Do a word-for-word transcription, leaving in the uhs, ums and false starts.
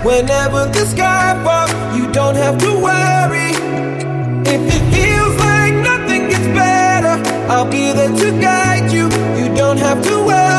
Whenever the sky falls, you don't have to worry. If it feels like nothing gets better, I'll be there to guide you. You don't have to worry.